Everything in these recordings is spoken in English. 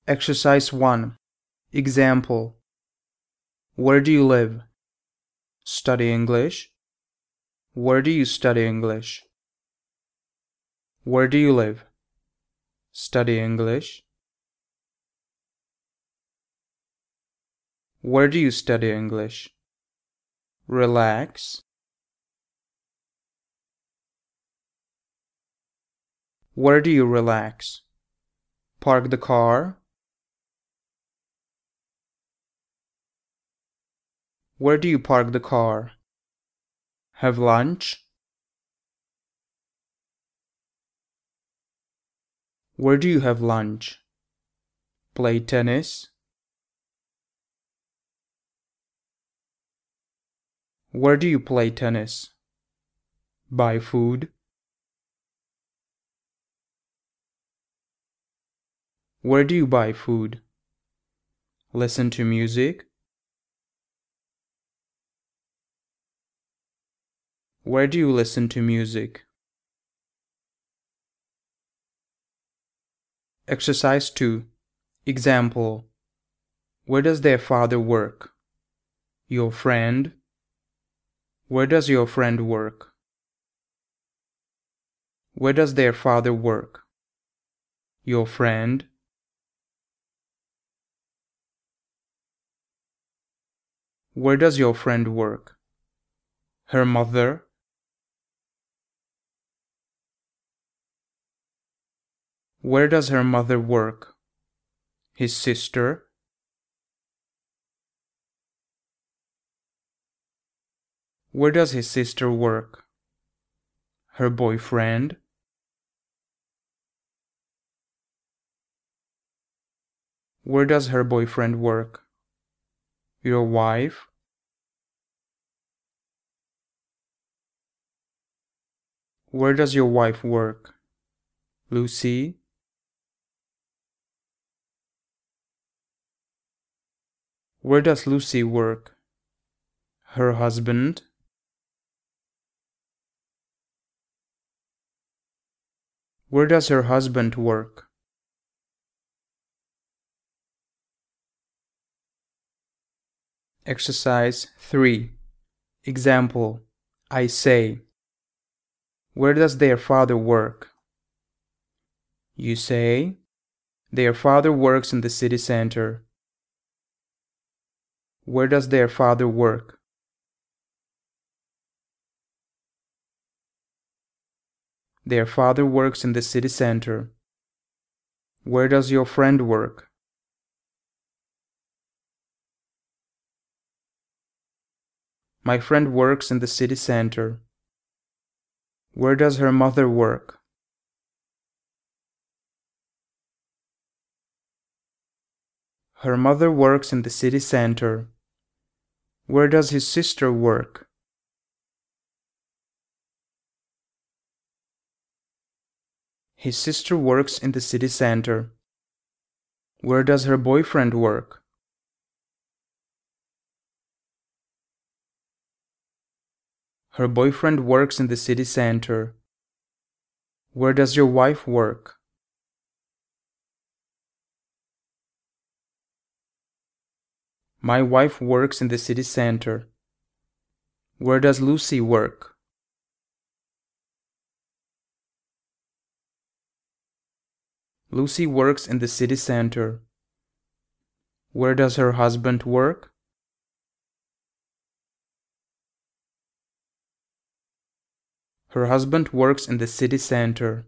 Exercise 1. Example. Where do you live? Study English. Where do you study English? Where do you live? Study English. Where do you study English? Relax. Where do you relax? Park the car. Where do you park the car? Have lunch. Where do you have lunch? Play tennis. Where do you play tennis? Buy food. Where do you buy food? Listen to music. Where do you listen to music? Exercise 2. Example. Where does their father work? Your friend. Where does your friend work? Where does their father work? Your friend. Where does your friend work? Her mother. Where does her mother work? His sister. Where does his sister work? Her boyfriend. Where does her boyfriend work? Your wife. Where does your wife work? Lucy. Where does Lucy work? Her husband. Where does her husband work? Exercise 3. Example. I say. Where does their father work? You say. Their father works in the city center. Where does their father work? Their father works in the city center. Where does your friend work? My friend works in the city center. Where does her mother work? Her mother works in the city center. Where does his sister work? His sister works in the city center. Where does her boyfriend work? Her boyfriend works in the city center. Where does your wife work? My wife works in the city center. Where does Lucy work? Lucy works in the city center. Where does her husband work? Her husband works in the city center.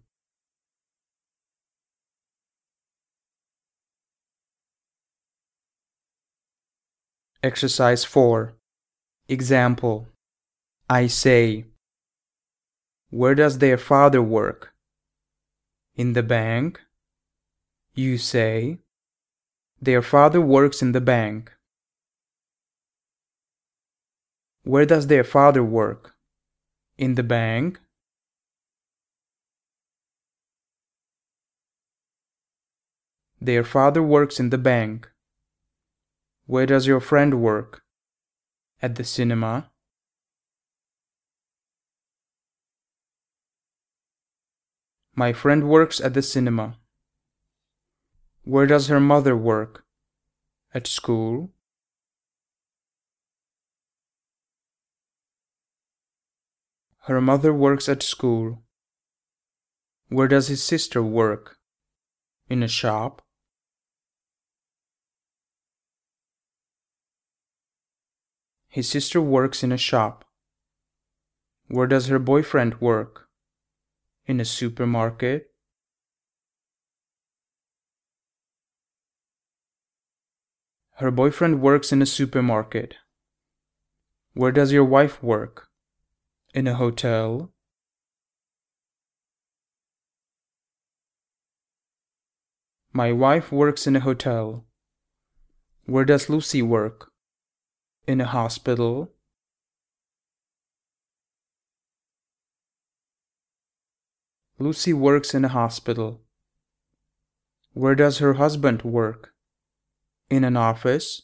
Exercise 4. Example. I say. Where does their father work? In the bank. You say. Their father works in the bank. Where does their father work? In the bank. Their father works in the bank. Where does your friend work? At the cinema. My friend works at the cinema. Where does her mother work? At school? Her mother works at school. Where does his sister work? In a shop? His sister works in a shop. Where does her boyfriend work? In a supermarket? Her boyfriend works in a supermarket. Where does your wife work? In a hotel? My wife works in a hotel. Where does Lucy work? In a hospital? Lucy works in a hospital. Where does her husband work? In an office?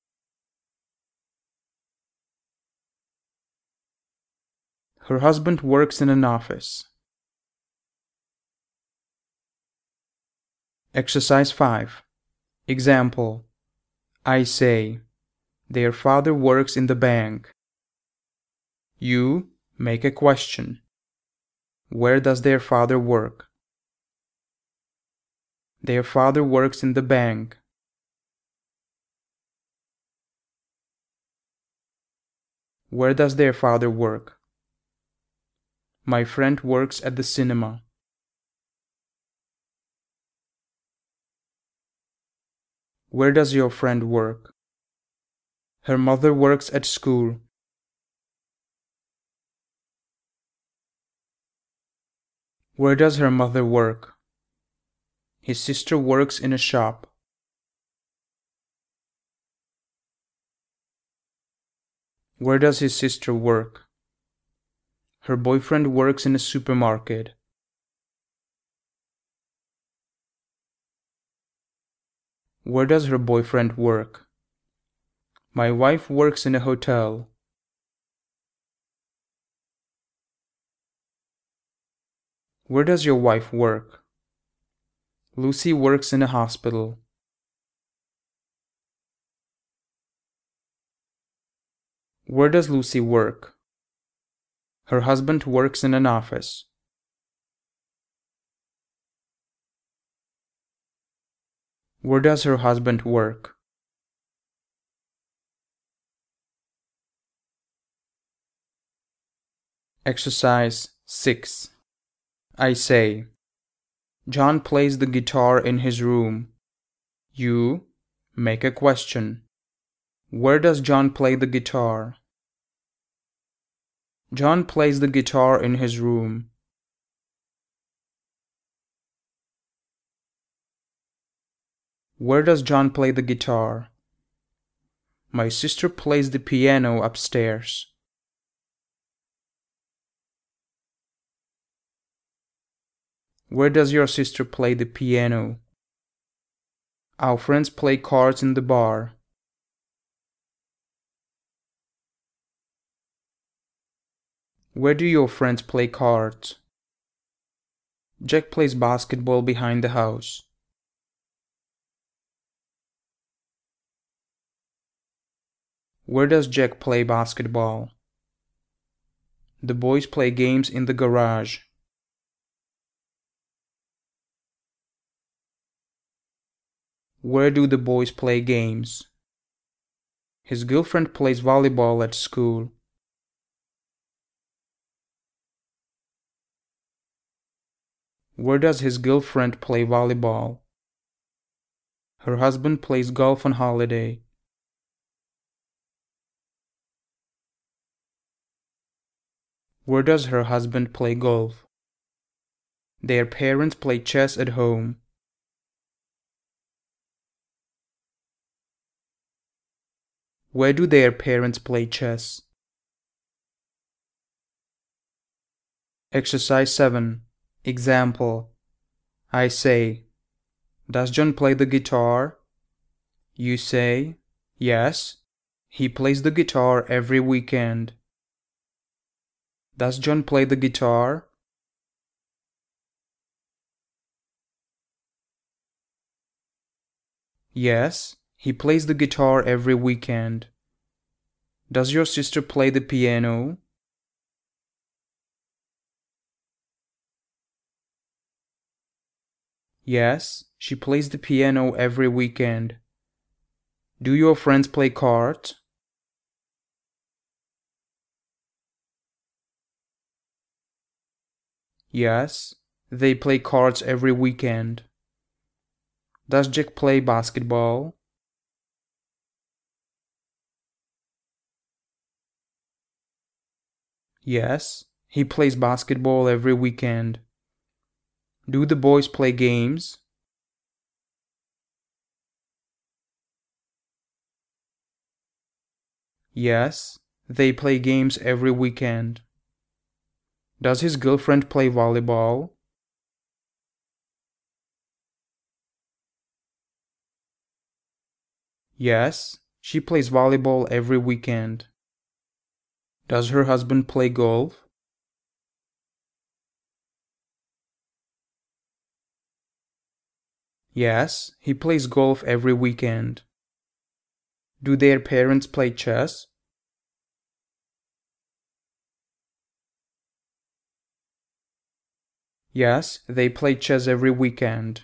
Her husband works in an office. Exercise 5. Example. I say, their father works in the bank. You make a question. Where does their father work? Their father works in the bank. Where does their father work? My friend works at the cinema. Where does your friend work? Her mother works at school. Where does her mother work? His sister works in a shop. Where does his sister work? Her boyfriend works in a supermarket. Where does her boyfriend work? My wife works in a hotel. Where does your wife work? Lucy works in a hospital. Where does Lucy work? Her husband works in an office. Where does her husband work? Exercise 6. I say, John plays the guitar in his room. You make a question. Where does John play the guitar? John plays the guitar in his room. Where does John play the guitar? My sister plays the piano upstairs. Where does your sister play the piano? Our friends play cards in the bar. Where do your friends play cards? Jack plays basketball behind the house. Where does Jack play basketball? The boys play games in the garage. Where do the boys play games? His girlfriend plays volleyball at school. Where does his girlfriend play volleyball? Her husband plays golf on holiday. Where does her husband play golf? Their parents play chess at home. Where do their parents play chess? Exercise 7. Example. I say, does John play the guitar? You say, yes, he plays the guitar every weekend. Does John play the guitar? Yes, he plays the guitar every weekend. Does your sister play the piano? Yes, she plays the piano every weekend. Do your friends play cards? Yes, they play cards every weekend. Does Jack play basketball? Yes, he plays basketball every weekend. Do the boys play games? Yes, they play games every weekend. Does his girlfriend play volleyball? Yes, she plays volleyball every weekend. Does her husband play golf? Yes, he plays golf every weekend. Do their parents play chess? Yes, they play chess every weekend.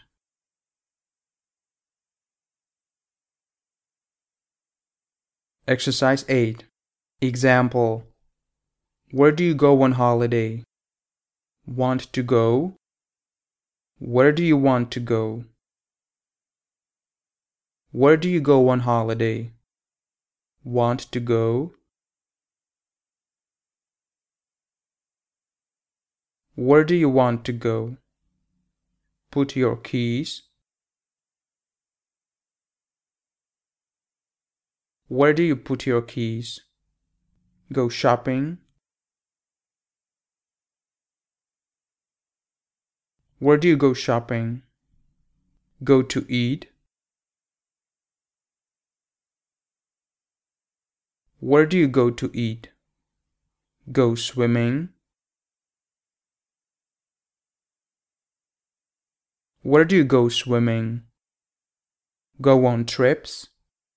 Exercise 8. Example. Where do you go on holiday? Want to go? Where do you want to go? Where do you go on holiday? Want to go? Where do you want to go? Put your keys. Where do you put your keys? Go shopping. Where do you go shopping? Go to eat. Where do you go to eat? Go swimming. Where do you go swimming? Go on trips.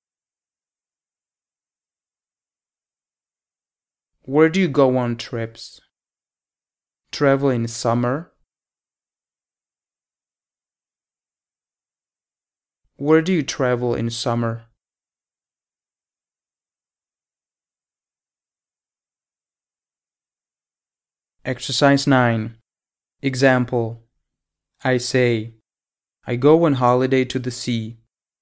Where do you go on trips? Travel in summer. Where do you travel in summer? Exercise 9. Example. I say, I go on holiday to the sea.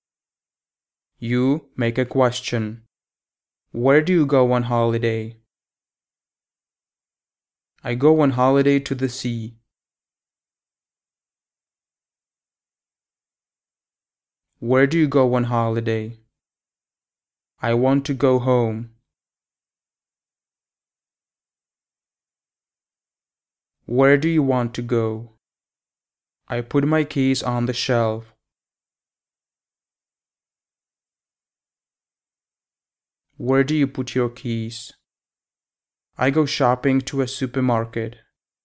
You make a question. Where do you go on holiday? I go on holiday to the sea. Where do you go on holiday? I want to go home. Where do you want to go? I put my keys on the shelf. Where do you put your keys? I go shopping to a supermarket.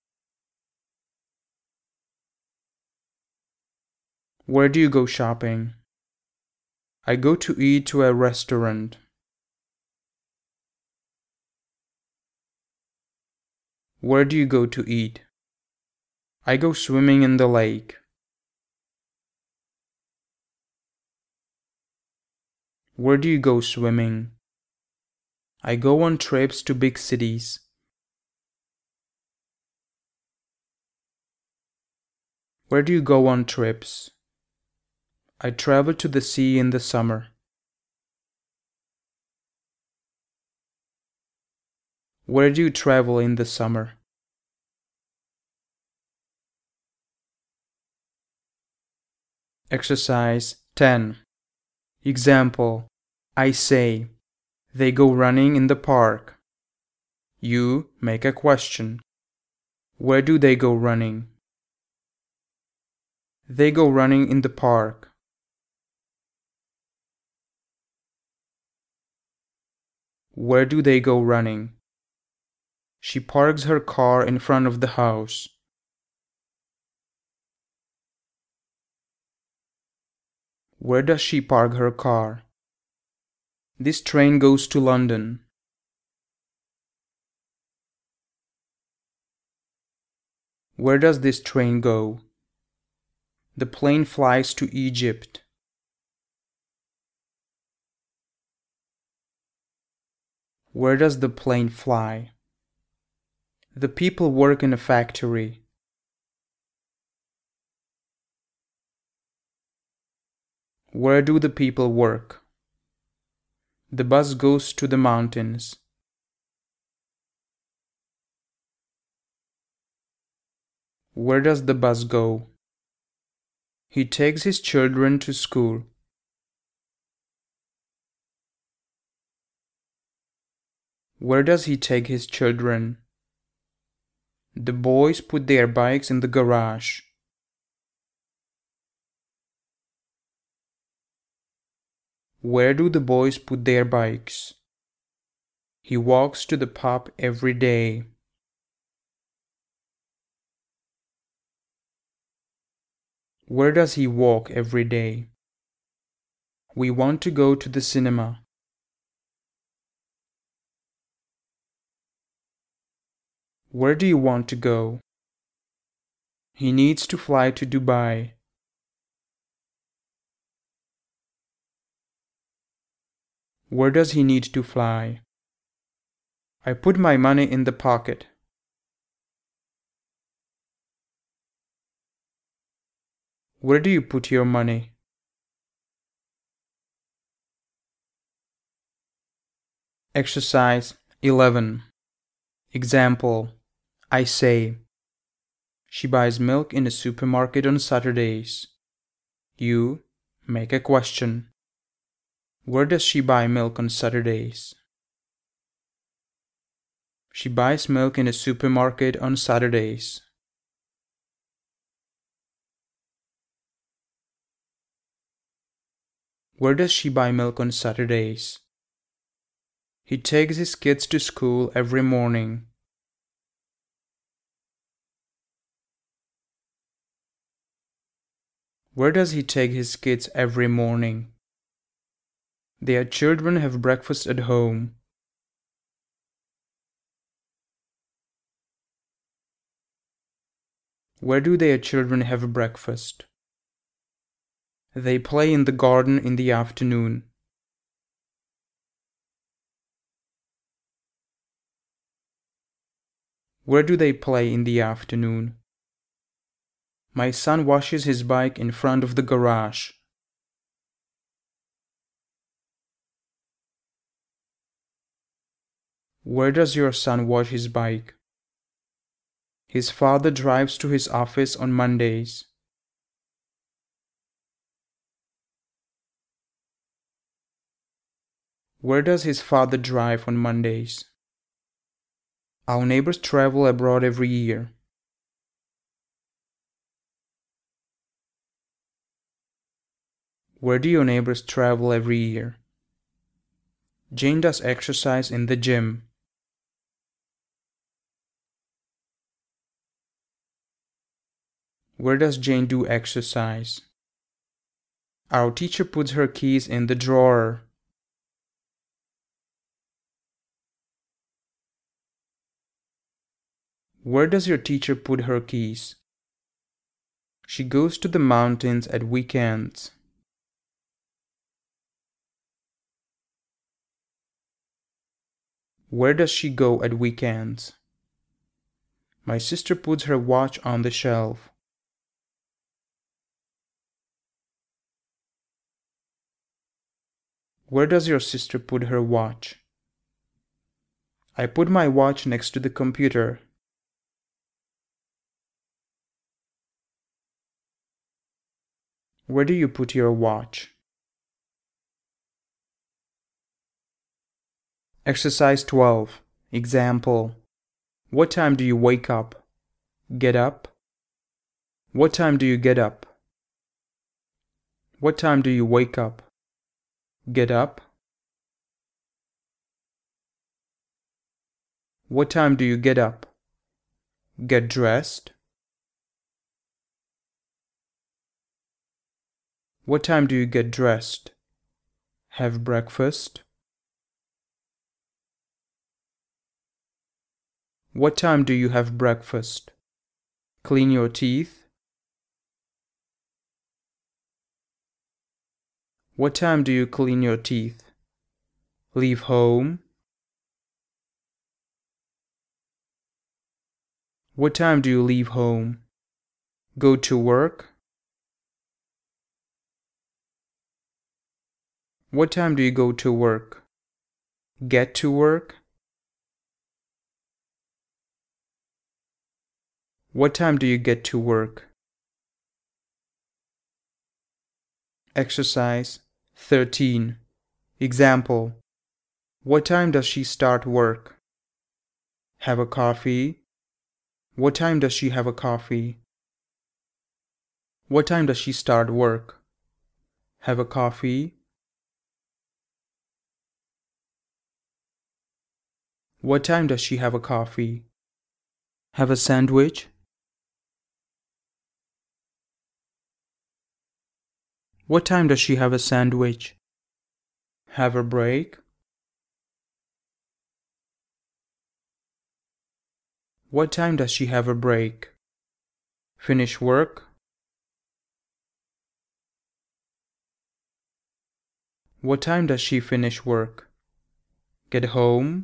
Where do you go shopping? I go to eat to a restaurant. Where do you go to eat? I go swimming in the lake. Where do you go swimming? I go on trips to big cities. Where do you go on trips? I travel to the sea in the summer. Where do you travel in the summer? Exercise 10. Example. I say, they go running in the park. You make a question. Where do they go running? They go running in the park. Where do they go running? She parks her car in front of the house. Where does she park her car? This train goes to London. Where does this train go? The plane flies to Egypt. Where does the plane fly? The people work in a factory. Where do the people work? The bus goes to the mountains. Where does the bus go? He takes his children to school. Where does he take his children? The boys put their bikes in the garage. Where do the boys put their bikes? He walks to the pub every day. Where does he walk every day? We want to go to the cinema. Where do you want to go? He needs to fly to Dubai. Where does he need to fly? I put my money in the pocket. Where do you put your money? Exercise 11. Example. I say, she buys milk in a supermarket on Saturdays. You make a question. Where does she buy milk on Saturdays? She buys milk in a supermarket on Saturdays. Where does she buy milk on Saturdays? He takes his kids to school every morning. Where does he take his kids every morning? Their children have breakfast at home. Where do their children have breakfast? They play in the garden in the afternoon. Where do they play in the afternoon? My son washes his bike in front of the garage. Where does your son wash his bike? His father drives to his office on Mondays. Where does his father drive on Mondays? Our neighbors travel abroad every year. Where do your neighbors travel every year? Jane does exercise in the gym. Where does Jane do exercise? Our teacher puts her keys in the drawer. Where does your teacher put her keys? She goes to the mountains at weekends. Where does she go at weekends? My sister puts her watch on the shelf. Where does your sister put her watch? I put my watch next to the computer. Where do you put your watch? Exercise 12. Example. What time do you wake up? Get up? What time do you get up? What time do you wake up? Get up? What time do you get up? Get dressed? What time do you get dressed? Have breakfast? What time do you have breakfast? Clean your teeth? What time do you clean your teeth? Leave home? What time do you leave home? Go to work? What time do you go to work? Get to work? What time do you get to work? Exercise 13. Example. What time does she start work? Have a coffee? What time does she have a coffee? What time does she start work? Have a coffee? What time does she have a coffee? Have a sandwich? What time does she have a sandwich? Have a break? What time does she have a break? Finish work? What time does she finish work? Get home?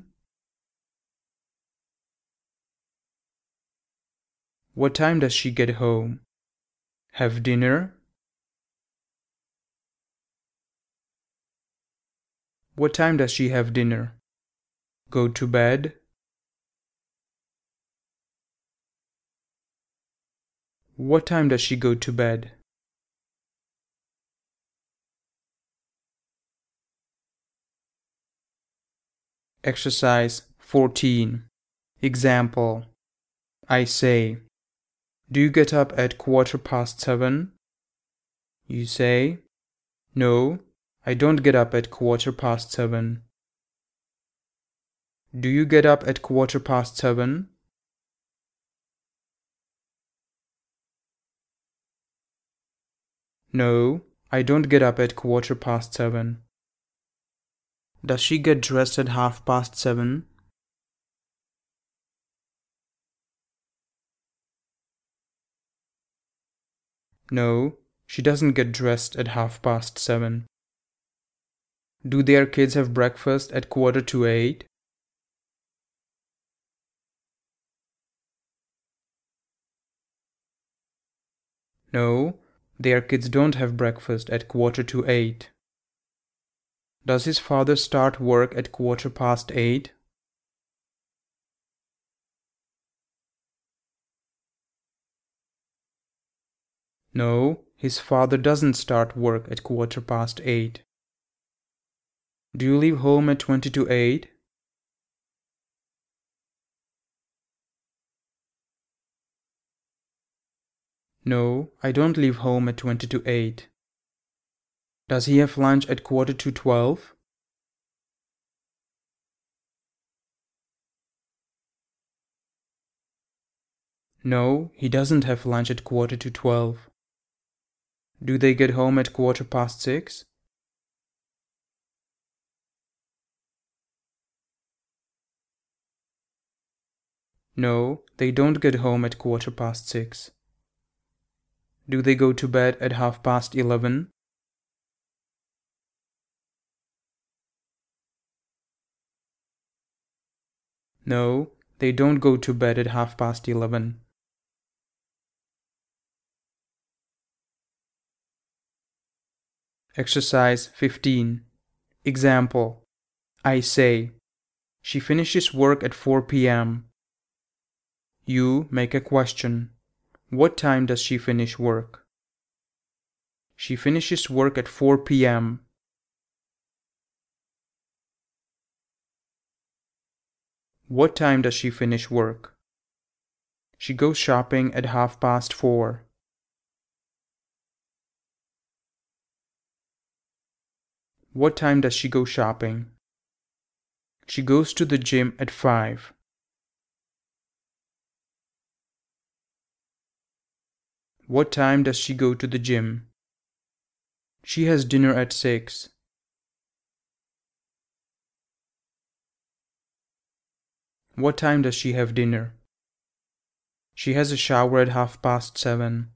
What time does she get home? Have dinner? What time does she have dinner? Go to bed? What time does she go to bed? Exercise 14. Example. I say, do you get up at 7:15? You say, no, I don't get up at 7:15. Do you get up at 7:15? No, I don't get up at 7:15. Does she get dressed at 7:30? No, she doesn't get dressed at 7:30. Do their kids have breakfast at 7:45? No, their kids don't have breakfast at 7:45. Does his father start work at 8:15? No, his father doesn't start work at 8:15. Do you leave home at 8:20? No, I don't leave home at 8:20. Does he have lunch at 11:45? No, he doesn't have lunch at 11:45. Do they get home at 6:15? No, they don't get home at 6:15. Do they go to bed at 11:30? No, they don't go to bed at 11:30. Exercise 15. Example. I say, she finishes work at 4 p.m. You make a question. What time does she finish work? She finishes work at 4 p.m. What time does she finish work? She goes shopping at 4:30. What time does she go shopping? She goes to the gym at 5. What time does she go to the gym? She has dinner at 6. What time does she have dinner? She has a shower at 7:30.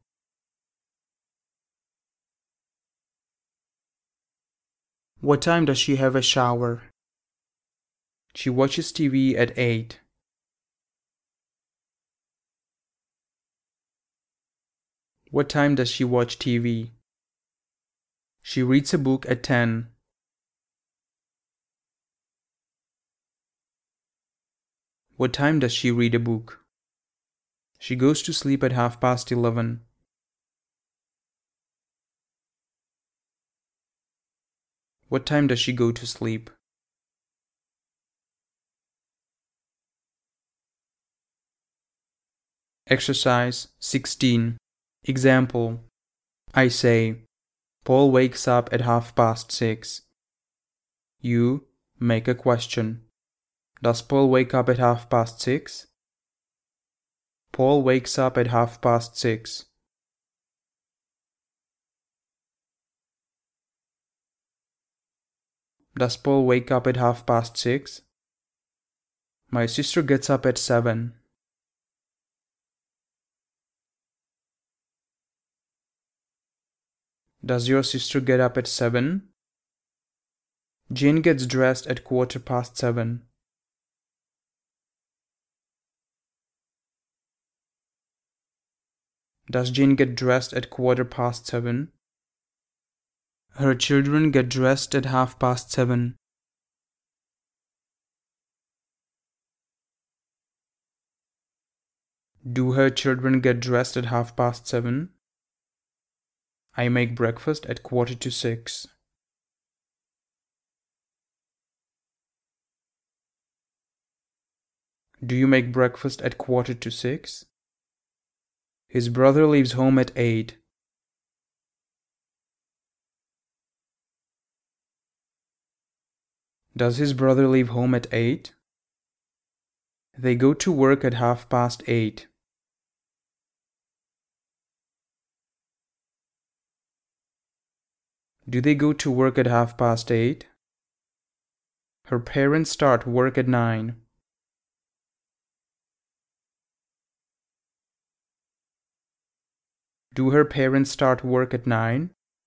What time does she have a shower? She watches TV at 8. What time does she watch TV? She reads a book at 10. What time does she read a book? She goes to sleep at 11:30. What time does she go to sleep? Exercise 16. Example. I say, Paul wakes up at 6:30. You make a question. Does Paul wake up at 6:30? Paul wakes up at 6:30. Does Paul wake up at 6:30? My sister gets up at 7. Does your sister get up at 7? Jane gets dressed at 7:15. Does Jane get dressed at 7:15? Her children get dressed at 7:30. Do her children get dressed at 7:30? I make breakfast at 5:45. Do you make breakfast at 5:45? His brother leaves home at 8. Does his brother leave home at 8? They go to work at 8:30. Do they go to work at 8:30? Her parents start work at 9. Do her parents start work at 9?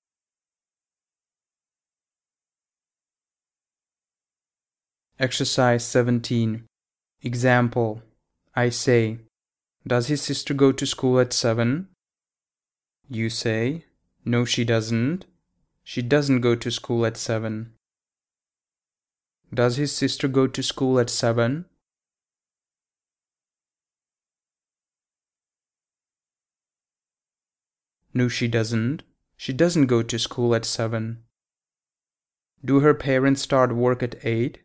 Exercise 17. Example. I say, does his sister go to school at 7? You say, no, she doesn't. She doesn't go to school at 7. Does his sister go to school at 7? No, she doesn't. She doesn't go to school at 7. Do her parents start work at 8?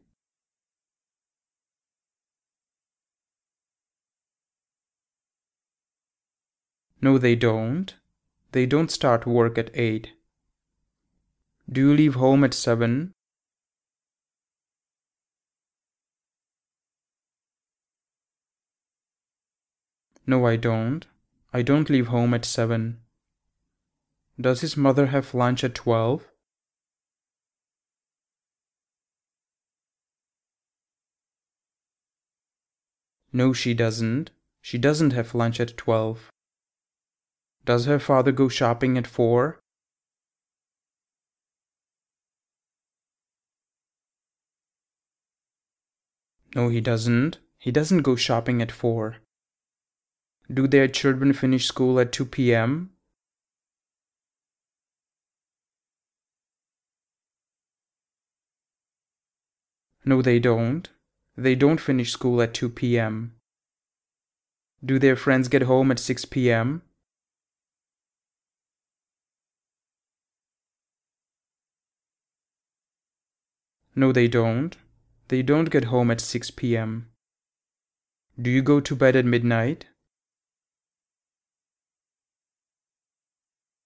No, they don't. They don't start work at 8. Do you leave home at 7? No, I don't. I don't leave home at 7. Does his mother have lunch at 12? No, she doesn't. She doesn't have lunch at 12. Does her father go shopping at 4? No, he doesn't. He doesn't go shopping at 4. Do their children finish school at 2 p.m.? No, they don't. They don't finish school at 2 p.m. Do their friends get home at 6 p.m.? No, they don't. They don't get home at 6 p.m. Do you go to bed at midnight?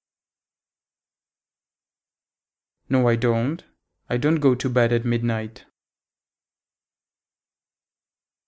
No, I don't. I don't go to bed at midnight.